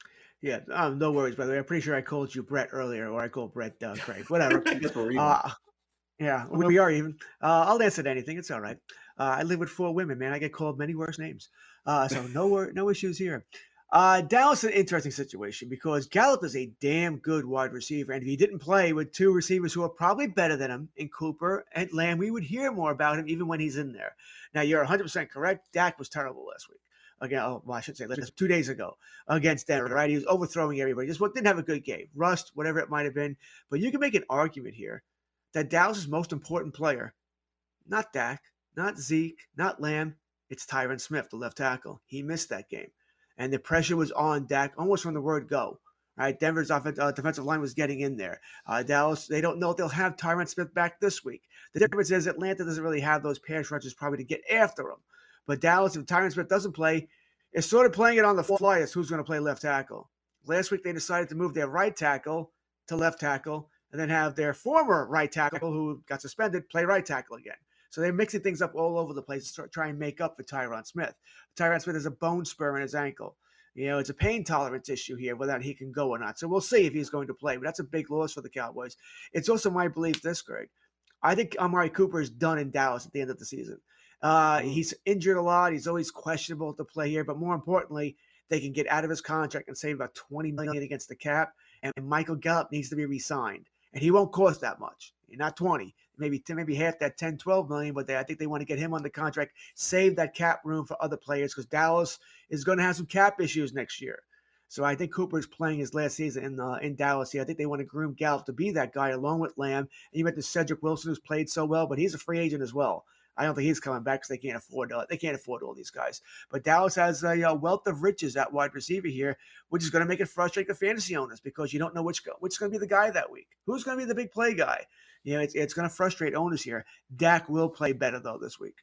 Yeah, um, no worries, by the way. I'm pretty sure I called you Brett earlier, or I called Brett uh, Craig. Whatever. I guess we're even. Uh, yeah, we, we are even. Uh, I'll answer to anything. It's all right. Uh, I live with four women, man. I get called many worse names. Uh, so no wor- no issues here. Uh, Dallas is an interesting situation because Gallup is a damn good wide receiver. And if he didn't play with two receivers who are probably better than him in Cooper and Lamb, we would hear more about him even when he's in there. Now, you're one hundred percent correct. Dak was terrible last week. Again, oh, well, I should say two days ago against Denver, right? He was overthrowing everybody. Just didn't have a good game. Rust, whatever it might have been. But you can make an argument here that Dallas' most important player, not Dak, not Zeke, not Lamb, it's Tyron Smith, the left tackle. He missed that game. And the pressure was on Dak almost from the word go. Right? Denver's offensive, uh, defensive line was getting in there. Uh, Dallas, they don't know if they'll have Tyron Smith back this week. The difference is Atlanta doesn't really have those pass rushers probably to get after him. But Dallas, if Tyron Smith doesn't play, is sort of playing it on the fly as who's going to play left tackle. Last week, they decided to move their right tackle to left tackle and then have their former right tackle, who got suspended, play right tackle again. So they're mixing things up all over the place to try and make up for Tyron Smith. Tyron Smith has a bone spur in his ankle. You know, it's a pain tolerance issue here, whether he can go or not. So we'll see if he's going to play. But that's a big loss for the Cowboys. It's also my belief this, Greg. I think Amari Cooper is done in Dallas at the end of the season. Uh, he's injured a lot. He's always questionable to play here. But more importantly, they can get out of his contract and save about twenty million dollars against the cap. And Michael Gallup needs to be re-signed. And he won't cost that much. Not twenty, maybe maybe half that ten, twelve million. But they, I think they want to get him on the contract, save that cap room for other players because Dallas is going to have some cap issues next year. So I think Cooper is playing his last season in uh, in Dallas here. I think they want to groom Gallup to be that guy along with Lamb. And you mentioned Cedric Wilson, who's played so well, but he's a free agent as well. I don't think he's coming back because they can't afford uh, they can't afford all these guys. But Dallas has a, a wealth of riches at wide receiver here, which is going to make it frustrate the fantasy owners because you don't know which which is going to be the guy that week. Who's going to be the big play guy? You know, it's it's going to frustrate owners here. Dak will play better though this week.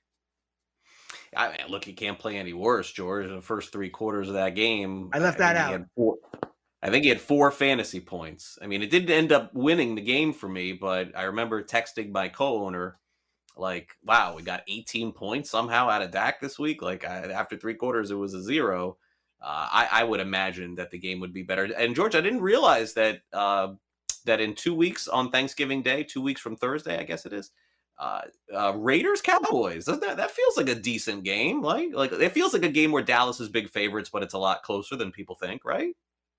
I mean, look, he can't play any worse, George. In the first three quarters of that game, I left I that out. He had four, I think he had four fantasy points. I mean, it didn't end up winning the game for me, but I remember texting my co-owner, like, wow, we got eighteen points somehow out of Dak this week. Like, I, after three quarters, it was a zero. Uh, I, I would imagine that the game would be better. And, George, I didn't realize that uh, that in two weeks on Thanksgiving Day, two weeks from Thursday, I guess it is, uh, uh, Raiders-Cowboys. Doesn't that, that feels like a decent game. Like, like it feels like a game where Dallas is big favorites, but it's a lot closer than people think, right?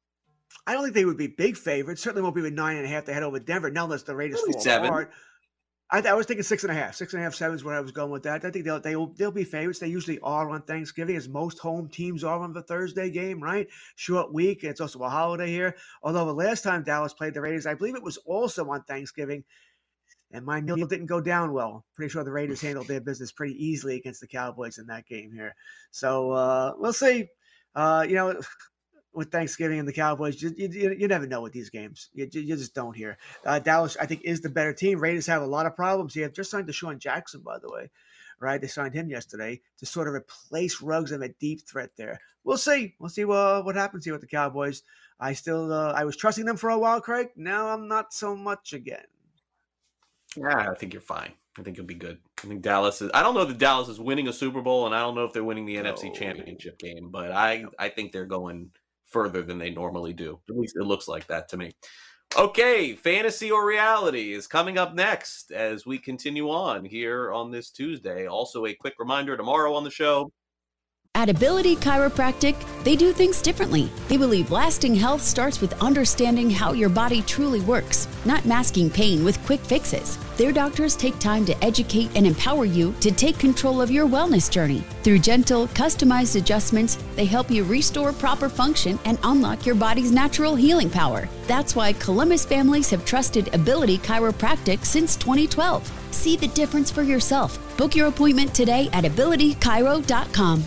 I don't think they would be big favorites. Certainly won't be with nine and a half to head over Denver, not unless the Raiders fall seven. apart. I, I was thinking six and a half. Six and a half, seven is where I was going with that. I think they'll they'll they'll be favorites. They usually are on Thanksgiving, as most home teams are on the Thursday game, right? Short week. It's also a holiday here. Although the last time Dallas played the Raiders, I believe it was also on Thanksgiving, and my meal didn't go down well. Pretty sure the Raiders handled their business pretty easily against the Cowboys in that game here. So uh, we'll see. Uh, you know. With Thanksgiving and the Cowboys, you, you, you never know with these games. You, you just don't hear. Uh, Dallas, I think, is the better team. Raiders have a lot of problems here. Just signed Deshaun Jackson, by the way, right? They signed him yesterday to sort of replace Ruggs and a deep threat there. We'll see. We'll see what, what happens here with the Cowboys. I still, uh, I was trusting them for a while, Craig. Now I'm not so much again. Yeah, I think you're fine. I think you'll be good. I think Dallas is. I don't know that Dallas is winning a Super Bowl, and I don't know if they're winning the oh. N F C Championship game, but I, I think they're going further than they normally do. At least it looks like that to me. Okay, fantasy or reality is coming up next as we continue on here on this Tuesday. Also, a quick reminder, tomorrow on the show, At Ability Chiropractic, they do things differently. They believe lasting health starts with understanding how your body truly works, not masking pain with quick fixes. Their doctors take time to educate and empower you to take control of your wellness journey. Through gentle, customized adjustments, they help you restore proper function and unlock your body's natural healing power. That's why Columbus families have trusted Ability Chiropractic since twenty twelve. See the difference for yourself. Book your appointment today at ability chiro dot com.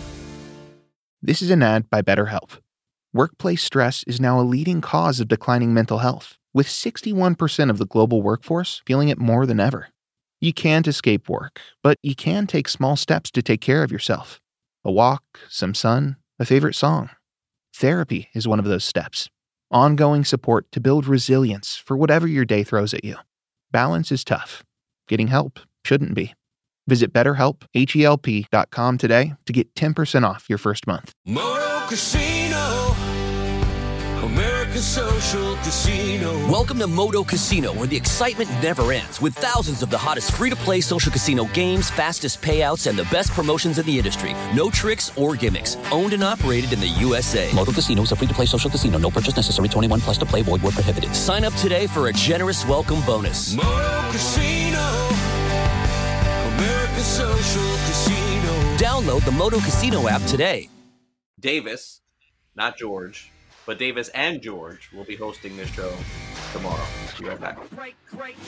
This is an ad by BetterHelp. Workplace stress is now a leading cause of declining mental health, with sixty-one percent of the global workforce feeling it more than ever. You can't escape work, but you can take small steps to take care of yourself. A walk, some sun, a favorite song. Therapy is one of those steps. Ongoing support to build resilience for whatever your day throws at you. Balance is tough. Getting help shouldn't be. Visit BetterHelp, H E L P dot com today to get ten percent off your first month. Moto Casino, America. American Social Casino. Welcome to Moto Casino, where the excitement never ends, with thousands of the hottest free-to-play social casino games, fastest payouts, and the best promotions in the industry. No tricks or gimmicks. Owned and operated in the U S A. Moto Casino is a free-to-play social casino. No purchase necessary. twenty-one plus to play. Void where prohibited. Sign up today for a generous welcome bonus. Moto Casino. American Social Casino. Download the Moto Casino app today. Davis, not George, but Davis and George will be hosting this show tomorrow. Be right back. Great, great.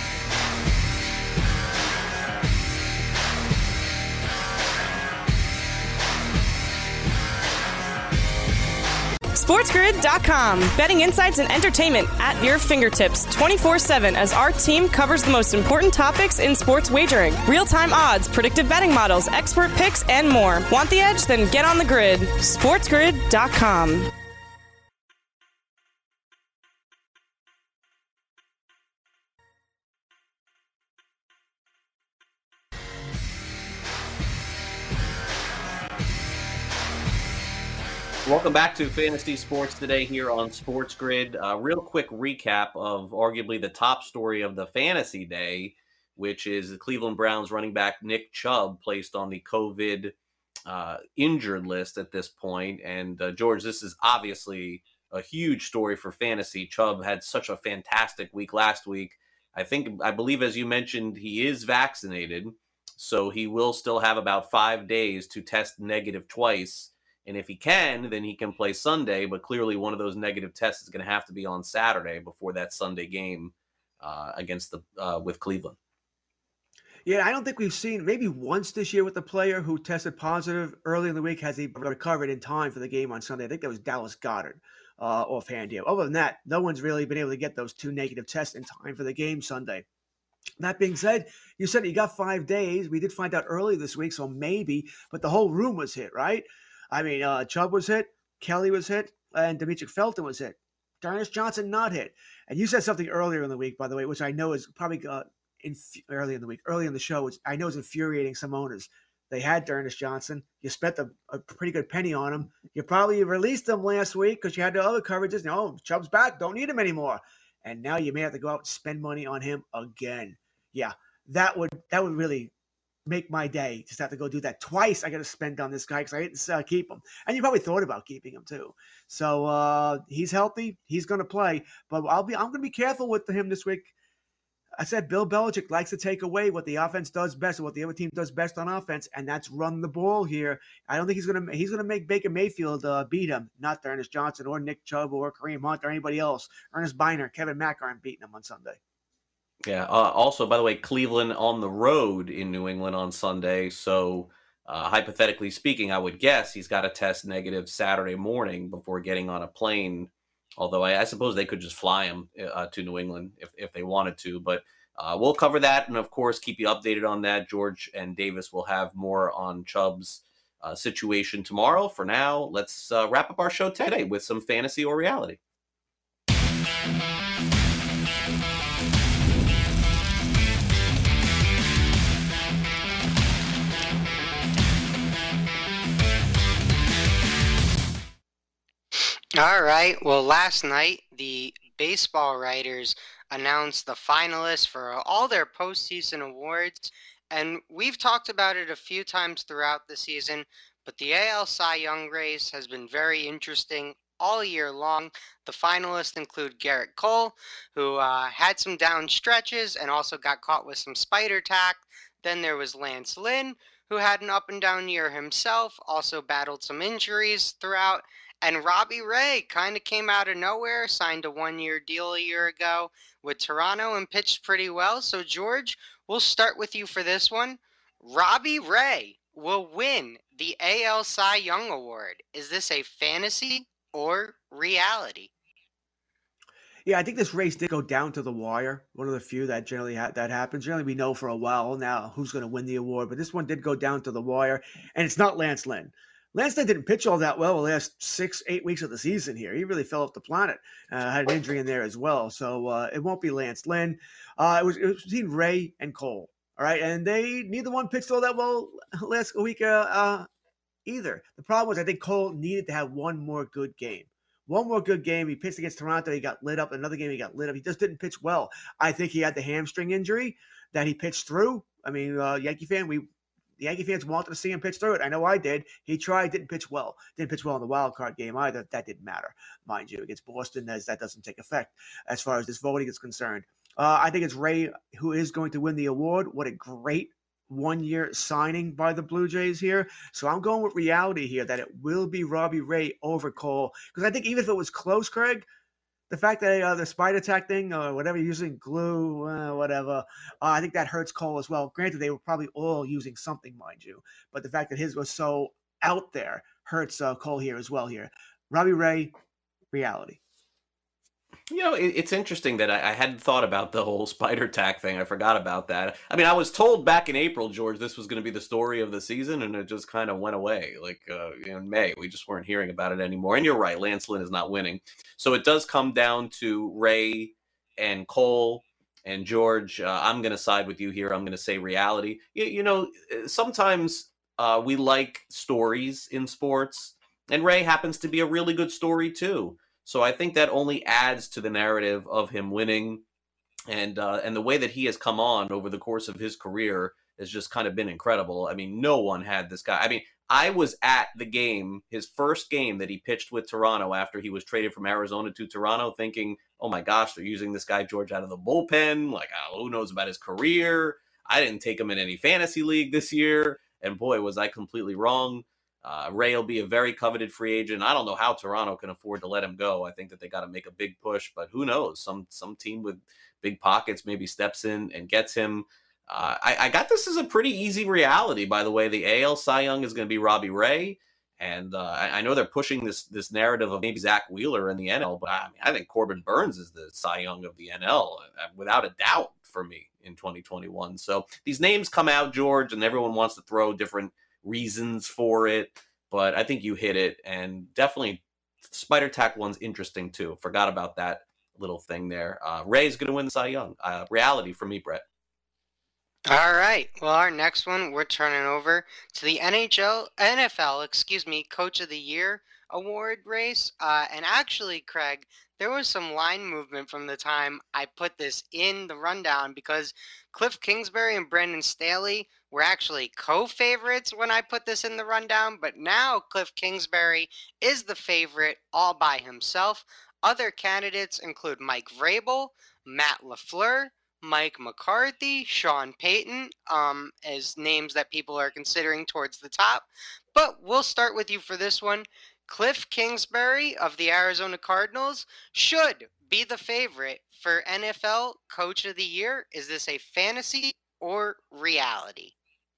SportsGrid dot com. Betting insights and entertainment at your fingertips twenty-four seven as our team covers the most important topics in sports wagering. Real-time odds, predictive betting models, expert picks, and more. Want the edge? Then get on the grid. SportsGrid dot com. Welcome back to Fantasy Sports Today here on Sports Grid. A real quick recap of arguably the top story of the fantasy day, which is the Cleveland Browns running back Nick Chubb placed on the COVID uh, injured list at this point. And uh, George, this is obviously a huge story for fantasy. Chubb had such a fantastic week last week. I think, I believe, as you mentioned, he is vaccinated, so he will still have about five days to test negative twice. And if he can, then he can play Sunday. But clearly one of those negative tests is going to have to be on Saturday before that Sunday game uh, against the uh, with Cleveland. Yeah, I don't think we've seen maybe once this year with the player who tested positive early in the week. Has he recovered in time for the game on Sunday? I think that was Dallas Goedert uh, offhand here. Other than that, no one's really been able to get those two negative tests in time for the game Sunday. That being said, you said you got five days. We did find out early this week, so maybe. But the whole room was hit, right? I mean, uh, Chubb was hit, Kelly was hit, and Demetric Felton was hit. Darnell Johnson not hit. And you said something earlier in the week, by the way, which I know is probably uh, inf- early in the week, early in the show, which I know is infuriating some owners. They had Darnell Johnson. You spent a, a pretty good penny on him. You probably released him last week because you had the other coverages. No, Chubb's back. Don't need him anymore. And now you may have to go out and spend money on him again. Yeah, that would that would really make my day. Just have to go do that twice. I got to spend on this guy because I didn't uh, keep him. And you probably thought about keeping him too. So uh, he's healthy. He's going to play. But I'll be. I'm going to be careful with him this week. I said Bill Belichick likes to take away what the offense does best and what the other team does best on offense, and that's run the ball here. I don't think he's going to he's going to make Baker Mayfield uh, beat him, not Ernest Johnson or Nick Chubb or Kareem Hunt or anybody else. Ernest Biner, Kevin Mack aren't beating him on Sunday. Yeah. Uh, also, by the way, Cleveland on the road in New England on Sunday. So, uh, hypothetically speaking, I would guess he's got to test negative Saturday morning before getting on a plane. Although I, I suppose they could just fly him uh, to New England if, if they wanted to. But uh, we'll cover that and, of course, keep you updated on that. George and Davis will have more on Chubb's uh, situation tomorrow. For now, let's uh, wrap up our show today with some fantasy or reality. All right. Well, last night, the baseball writers announced the finalists for all their postseason awards. And we've talked about it a few times throughout the season, but the A L Cy Young race has been very interesting all year long. The finalists include Garrett Cole, who uh, had some down stretches and also got caught with some spider tack. Then there was Lance Lynn, who had an up and down year himself, also battled some injuries throughout. And Robbie Ray kind of came out of nowhere, signed a one-year deal a year ago with Toronto and pitched pretty well. So, George, we'll start with you for this one. Robbie Ray will win the A L Cy Young Award. Is this a fantasy or reality? Yeah, I think this race did go down to the wire. One of the few that generally ha- that happens. Generally, we know for a while now who's going to win the award, but this one did go down to the wire, and it's not Lance Lynn. Lance Lynn didn't pitch all that well the last six, eight weeks of the season here. He really fell off the planet. Uh, had an injury in there as well. So uh, it won't be Lance Lynn. Uh, it was, it was between Ray and Cole. All right. And they, neither one pitched all that well last week uh, uh, either. The problem was I think Cole needed to have one more good game. One more good game. He pitched against Toronto. He got lit up. Another game, he got lit up. He just didn't pitch well. I think he had the hamstring injury that he pitched through. I mean, uh, Yankee fan, we the Yankee fans wanted to see him pitch through it. I know I did. He tried, didn't pitch well. Didn't pitch well in the wild card game either. That didn't matter, mind you, against Boston, as that doesn't take effect as far as this voting is concerned. Uh, I think it's Ray who is going to win the award. What a great one-year signing by the Blue Jays here. So I'm going with reality here that it will be Robbie Ray over Cole. Because I think even if it was close, Craig, the fact that uh, the spider tack thing or whatever, using glue, uh, whatever, uh, I think that hurts Cole as well. Granted, they were probably all using something, mind you. But the fact that his was so out there hurts uh, Cole here as well here. Robbie Ray, reality. You know, it, it's interesting that I, I hadn't thought about the whole spider tack thing. I forgot about that. I mean, I was told back in April, George, this was going to be the story of the season, and it just kind of went away. Like uh, in May, we just weren't hearing about it anymore. And you're right, Lance Lynn is not winning. So it does come down to Ray and Cole and George. Uh, I'm going to side with you here. I'm going to say reality. You, you know, sometimes uh, we like stories in sports, and Ray happens to be a really good story too. So I think that only adds to the narrative of him winning, and uh, and the way that he has come on over the course of his career has just kind of been incredible. I mean, no one had this guy. I mean, I was at the game, his first game that he pitched with Toronto after he was traded from Arizona to Toronto, thinking, oh my gosh, they're using this guy George out of the bullpen. Like, oh, who knows about his career? I didn't take him in any fantasy league this year, and boy, was I completely wrong. Uh, Ray will be a very coveted free agent. I don't know how Toronto can afford to let him go. I think that they got to make a big push, but who knows? Some some team with big pockets maybe steps in and gets him. Uh, I, I got this as a pretty easy reality, by the way. The A L Cy Young is going to be Robbie Ray, and uh, I, I know they're pushing this this narrative of maybe Zach Wheeler in the N L, but I mean, I think Corbin Burns is the Cy Young of the N L, uh, without a doubt for me in twenty twenty-one. So these names come out, George, and everyone wants to throw different reasons for it, but I think you hit it, and definitely spider tack one's interesting too. Forgot about that little thing there. Uh, Ray's going to win the Cy Young. Uh, reality for me, Brett. All right. Well, our next one, we're turning over to the N H L, N F L, excuse me, Coach of the Year award race. Uh, and actually, Craig, there was some line movement from the time I put this in the rundown, because Cliff Kingsbury and Brandon Staley were actually co-favorites when I put this in the rundown, but now Cliff Kingsbury is the favorite all by himself. Other candidates include Mike Vrabel, Matt LaFleur, Mike McCarthy, Sean Payton, um, as names that people are considering towards the top. But we'll start with you for this one. Cliff Kingsbury of the Arizona Cardinals should be the favorite for N F L Coach of the Year. Is this a fantasy or reality?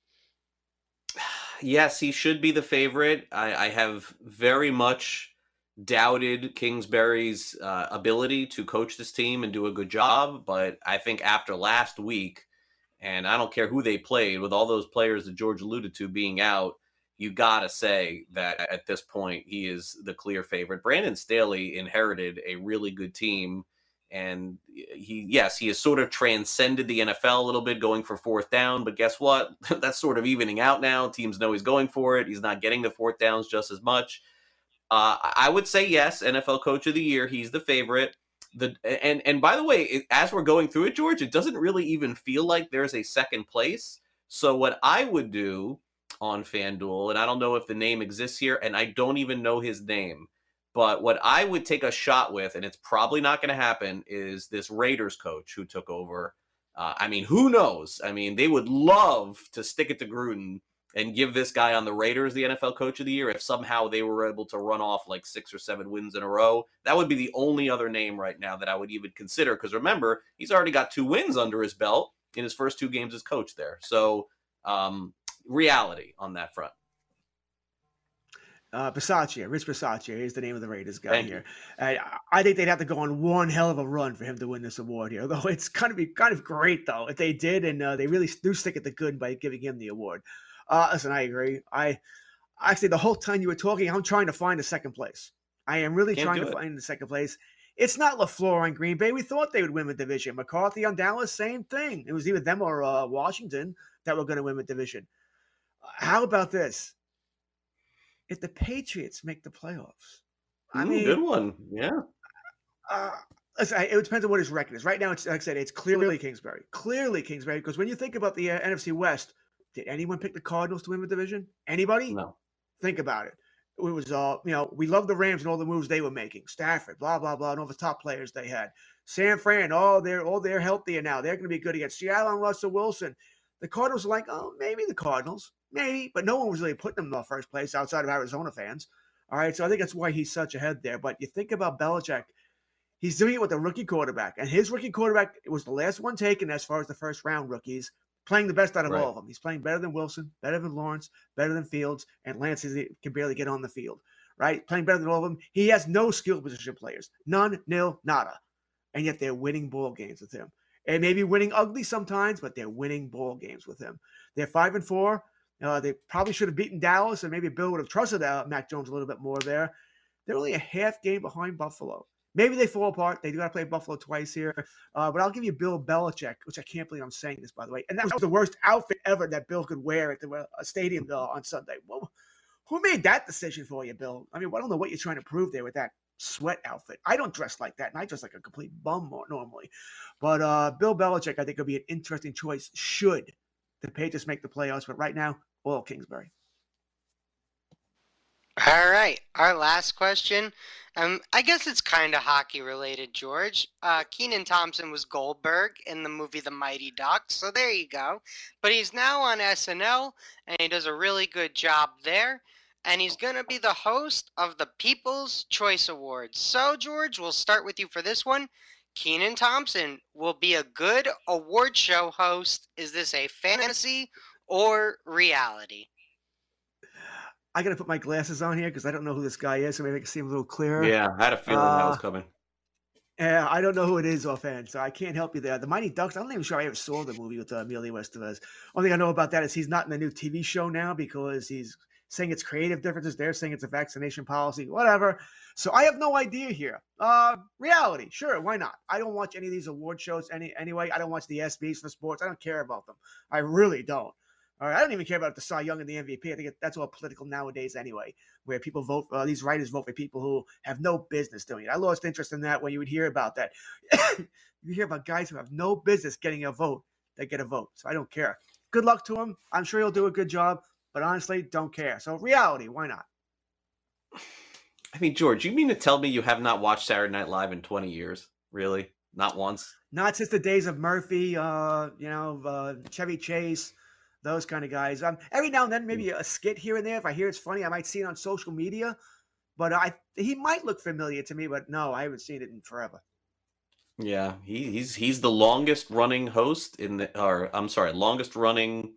Yes, he should be the favorite. I, I have very much doubted Kingsbury's uh, ability to coach this team and do a good job, but I think after last week, and I don't care who they played, with all those players that George alluded to being out, you got to say that at this point, he is the clear favorite. Brandon Staley inherited a really good team, and he, yes, he has sort of transcended the N F L a little bit, going for fourth down, but guess what? That's sort of evening out now. Teams know he's going for it. He's not getting the fourth downs just as much. Uh, I would say yes, N F L Coach of the Year, he's the favorite. The and and by the way, it, as we're going through it, George, it doesn't really even feel like there's a second place. So what I would do on FanDuel, and I don't know if the name exists here, and I don't even know his name, but what I would take a shot with, and it's probably not going to happen, is this Raiders coach who took over. Uh, I mean, who knows? I mean, they would love to stick it to Gruden and give this guy on the Raiders the N F L Coach of the Year if somehow they were able to run off like six or seven wins in a row. That would be the only other name right now that I would even consider, because remember, he's already got two wins under his belt in his first two games as coach there. So um, reality on that front. Uh, Bisaccia, Rich Bisaccia is the name of the Raiders guy Thank here. I, I think they'd have to go on one hell of a run for him to win this award here. Although it's kind of be kind of great though if they did, and uh, they really do stick at the good by giving him the award. Uh, listen, I agree. I actually, the whole time you were talking, I'm trying to find a second place. I am really Can't trying to it. find the second place. It's not LaFleur on Green Bay. We thought they would win the division. McCarthy on Dallas, same thing. It was either them or uh, Washington that were going to win the division. How about this? If the Patriots make the playoffs, I Ooh, mean, good one. Yeah. Uh, listen, it depends on what his record is. Right now, it's like I said, it's clearly Kingsbury. Clearly Kingsbury, because when you think about the uh, N F C West, did anyone pick the Cardinals to win the division? Anybody? No. Think about it. It was, uh, you know, we love the Rams and all the moves they were making. Stafford, blah blah blah, and all the top players they had. San Fran, oh, they're oh they're healthier now. They're going to be good against Seattle and Russell Wilson. The Cardinals are like, oh, maybe the Cardinals, maybe, but no one was really putting them in the first place outside of Arizona fans. All right, so I think that's why he's such ahead there. But you think about Belichick, he's doing it with a rookie quarterback, and his rookie quarterback was the last one taken as far as the first round rookies, playing the best out of Right. all of them. He's playing better than Wilson, better than Lawrence, better than Fields, and Lance is, can barely get on the field, right? Playing better than all of them. He has no skill position players, none, nil, nada, and yet they're winning ball games with him. And maybe winning ugly sometimes, but they're winning ball games with him. They're five and four. Uh, they probably should have beaten Dallas, and maybe Bill would have trusted uh, Mac Jones a little bit more there. They're only a half game behind Buffalo. Maybe they fall apart. They do got to play Buffalo twice here. Uh, but I'll give you Bill Belichick, which I can't believe I'm saying this, by the way. And that was the worst outfit ever that Bill could wear at the uh, stadium uh, on Sunday. Well, who made that decision for you, Bill? I mean, I don't know what you're trying to prove there with that sweat outfit. I don't dress like that, and I dress like a complete bum more normally. But uh, Bill Belichick, I think, would be an interesting choice should the Patriots make the playoffs. But right now, all Kingsbury. All right, our last question. Um, I guess it's kind of hockey related, George. Uh, Kenan Thompson was Goldberg in the movie The Mighty Ducks, so there you go. But he's now on S N L, and he does a really good job there. And he's going to be the host of the People's Choice Awards. So, George, we'll start with you for this one. Kenan Thompson will be a good award show host. Is this a fantasy or reality? I got to put my glasses on here because I don't know who this guy is, so maybe I can see him a little clearer. Yeah, I had a feeling that was Uh, coming. Yeah, I don't know who it is offhand, so I can't help you there. The Mighty Ducks, I'm not even sure I ever saw the movie with uh, Emilio Estevez. Only thing I know about that is he's not in the new T V show now because he's saying it's creative differences. They're saying it's a vaccination policy, whatever. So I have no idea here. Uh, reality, sure, why not? I don't watch any of these award shows any anyway. I don't watch the S Bs for sports. I don't care about them. I really don't. All right, I don't even care about the Cy Young and the M V P. I think it, that's all political nowadays anyway, where people vote, uh, these writers vote for people who have no business doing it. I lost interest in that when you would hear about that. You hear about guys who have no business getting a vote that get a vote. So I don't care. Good luck to him. I'm sure he'll do a good job, but honestly, don't care. So reality, why not? I mean, George, you mean to tell me you have not watched Saturday Night Live in twenty years? Really? Not once? Not since the days of Murphy, uh, you know, uh, Chevy Chase, those kind of guys. Um, every now and then, maybe a skit here and there. If I hear it's funny, I might see it on social media. But I, he might look familiar to me. But no, I haven't seen it in forever. Yeah, he, he's he's the longest running host in the, or I'm sorry, longest running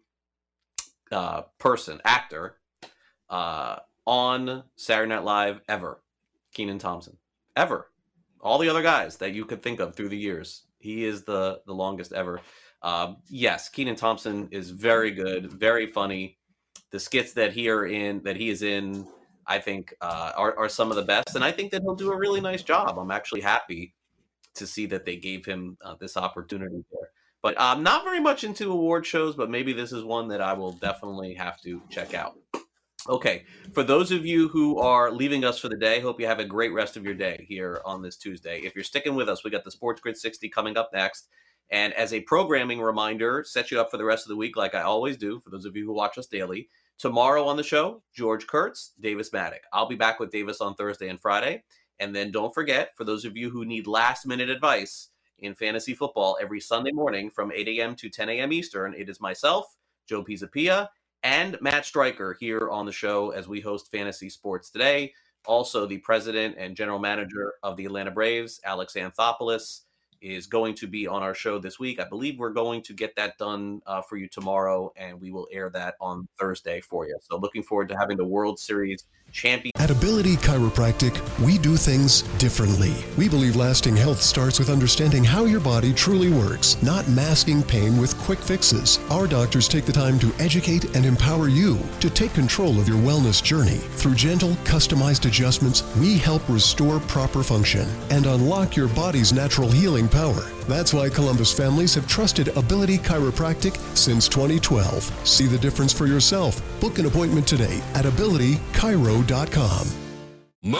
uh, person, actor uh, on Saturday Night Live ever. Kenan Thompson, ever. All the other guys that you could think of through the years, he is the the longest ever. Um, yes, Kenan Thompson is very good, very funny. The skits that he are in, that he is in, I think uh, are are some of the best, and I think that he'll do a really nice job. I'm actually happy to see that they gave him uh, this opportunity there. But I'm not very much into award shows, but maybe this is one that I will definitely have to check out. Okay, for those of you who are leaving us for the day, hope you have a great rest of your day here on this Tuesday. If you're sticking with us, we got the Sports Grid sixty coming up next. And as a programming reminder, set you up for the rest of the week like I always do, for those of you who watch us daily. Tomorrow on the show, George Kurtz, Davis Maddock. I'll be back with Davis on Thursday and Friday. And then don't forget, for those of you who need last-minute advice in fantasy football every Sunday morning from eight a.m. to ten a.m. Eastern, it is myself, Joe Pisapia, and Matt Stryker here on the show as we host Fantasy Sports Today. Also, the president and general manager of the Atlanta Braves, Alex Anthopoulos, is going to be on our show this week. I believe we're going to get that done uh, for you tomorrow, and we will air that on Thursday for you. So looking forward to having the World Series champion. At Ability Chiropractic, we do things differently. We believe lasting health starts with understanding how your body truly works, not masking pain with quick fixes. Our doctors take the time to educate and empower you to take control of your wellness journey. Through gentle, customized adjustments, we help restore proper function and unlock your body's natural healing power. That's why Columbus families have trusted Ability Chiropractic since twenty twelve. See the difference for yourself. Book an appointment today at ability chiro dot com. Moto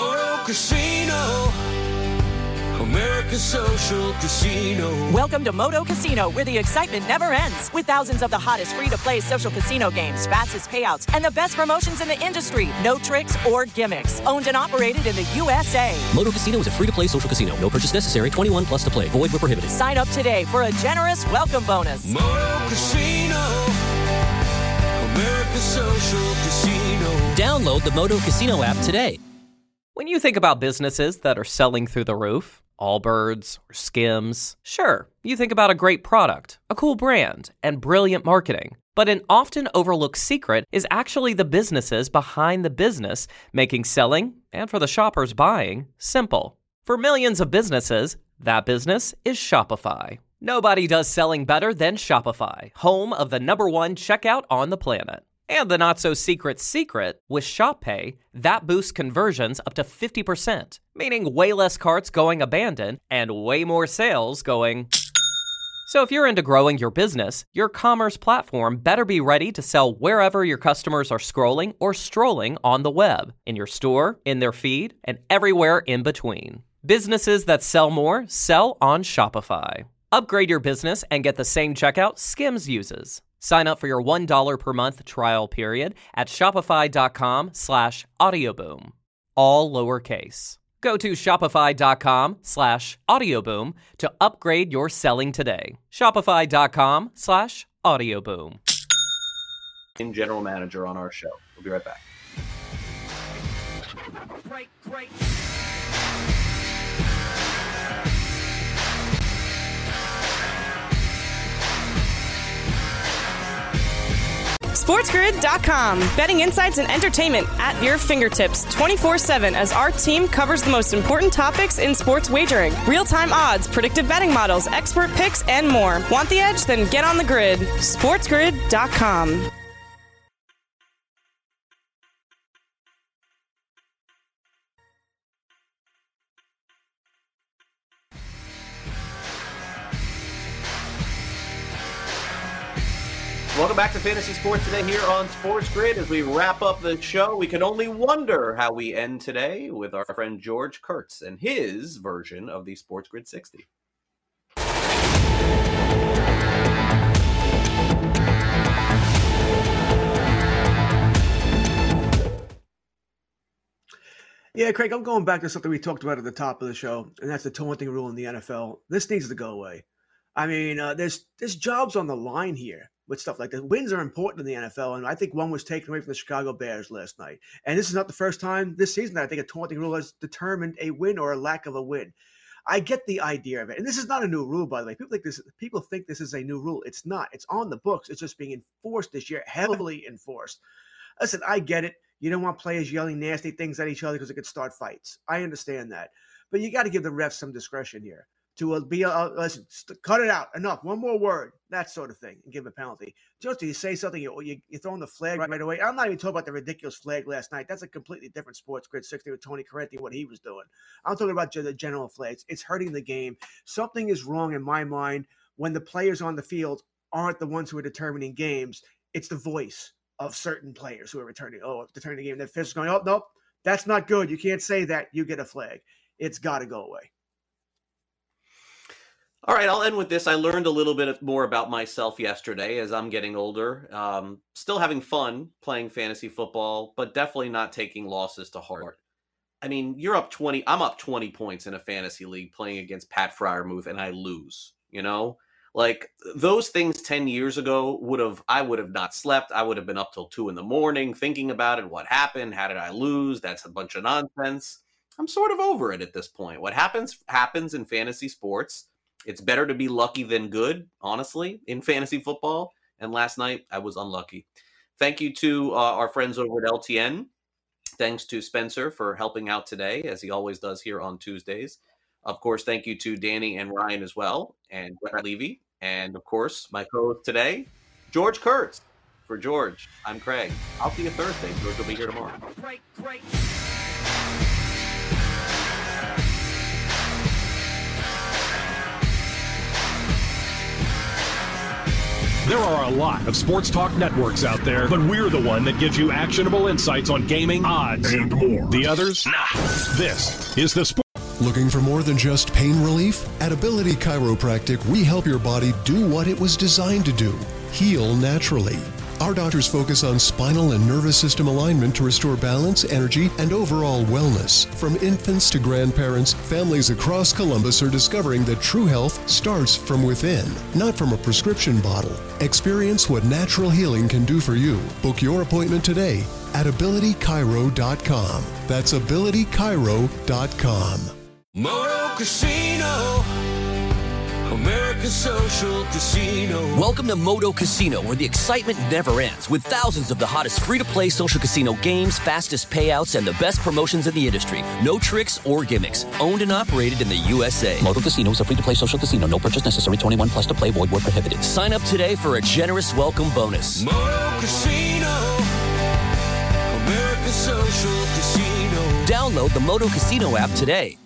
Casino. America's Social Casino. Welcome to Moto Casino, where the excitement never ends. With thousands of the hottest free-to-play social casino games, fastest payouts, and the best promotions in the industry. No tricks or gimmicks. Owned and operated in the U S A. Moto Casino is a free-to-play social casino. No purchase necessary. twenty-one plus to play. Void where prohibited. Sign up today for a generous welcome bonus. Moto Casino. America's Social Casino. Download the Moto Casino app today. When you think about businesses that are selling through the roof, Allbirds or Skims, sure, you think about a great product, a cool brand, and brilliant marketing. But an often overlooked secret is actually the businesses behind the business, making selling, and for the shoppers buying, simple. For millions of businesses, that business is Shopify. Nobody does selling better than Shopify, home of the number one checkout on the planet. And the not-so-secret secret, with ShopPay, that boosts conversions up to fifty percent, meaning way less carts going abandoned and way more sales going... So if you're into growing your business, your commerce platform better be ready to sell wherever your customers are scrolling or strolling on the web, in your store, in their feed, and everywhere in between. Businesses that sell more sell on Shopify. Upgrade your business and get the same checkout Skims uses. Sign up for your one dollar per month trial period at shopify.com slash audioboom. All lowercase. Go to shopify.com slash audioboom to upgrade your selling today. Shopify.com slash audioboom. General manager on our show. We'll be right back. Break, break. SportsGrid dot com. Betting insights and entertainment at your fingertips twenty-four seven as our team covers the most important topics in sports wagering. Real-time odds, predictive betting models, expert picks, and more. Want the edge? Then get on the grid. SportsGrid dot com. Welcome back to Fantasy Sports Today here on Sports Grid. As we wrap up the show, we can only wonder how we end today with our friend George Kurtz and his version of the Sports Grid sixty. Yeah, Craig, I'm going back to something we talked about at the top of the show, and that's the taunting rule in the N F L. This needs to go away. I mean, uh, there's there's jobs on the line here with stuff like that. Wins are important in the N F L, and I think one was taken away from the Chicago Bears last night. And this is not the first time this season that I think a taunting rule has determined a win or a lack of a win. I get the idea of it. And this is not a new rule, by the way. People think this people think this is a new rule. It's not. It's on the books. It's just being enforced this year, heavily enforced. Listen, I get it. You don't want players yelling nasty things at each other because it could start fights. I understand that. But you got to give the refs some discretion here. To uh, be, uh, listen, st- cut it out, enough, one more word, that sort of thing, and give a penalty. Just you say something, you, you, you're throwing the flag right, right away. I'm not even talking about the ridiculous flag last night. That's a completely different Sports Grid sixty with Tony Correnti, what he was doing. I'm talking about the general flags. It's hurting the game. Something is wrong in my mind when the players on the field aren't the ones who are determining games. It's the voice of certain players who are returning, oh, determining the game. That fist is going, oh, nope, that's not good. You can't say that. You get a flag. It's got to go away. All right, I'll end with this. I learned a little bit more about myself yesterday as I'm getting older. Um, still having fun playing fantasy football, but definitely not taking losses to heart. I mean, you're up twenty. I'm up twenty points in a fantasy league playing against Pat Fryermuth, and I lose. You know, like those things ten years ago would have. I would have not slept. I would have been up till two in the morning thinking about it. What happened? How did I lose? That's a bunch of nonsense. I'm sort of over it at this point. What happens happens in fantasy sports. It's better to be lucky than good, honestly, in fantasy football. And last night, I was unlucky. Thank you to uh, our friends over at L T N. Thanks to Spencer for helping out today, as he always does here on Tuesdays. Of course, thank you to Danny and Ryan as well, and Brett Levy. And, of course, my co-host today, George Kurtz. For George, I'm Craig. I'll see you Thursday. George will be here tomorrow. Break, break. There are a lot of sports talk networks out there, but we're the one that gives you actionable insights on gaming, odds, and more. The others? Nah. This is the Sport. Looking for more than just pain relief? At Ability Chiropractic, we help your body do what it was designed to do, heal naturally. Our doctors focus on spinal and nervous system alignment to restore balance, energy, and overall wellness. From infants to grandparents, families across Columbus are discovering that true health starts from within, not from a prescription bottle. Experience what natural healing can do for you. Book your appointment today at ability chiro dot com. That's ability chiro dot com. Moto Casino, American Social Casino. Welcome to Moto Casino, where the excitement never ends, with thousands of the hottest free-to-play social casino games, fastest payouts, and the best promotions in the industry. No tricks or gimmicks. Owned and operated in the U S A. Moto Casino is a free-to-play social casino. No purchase necessary. twenty-one plus to play. Void where prohibited. Sign up today for a generous welcome bonus. Moto Casino, American Social Casino. Download the Moto Casino app today.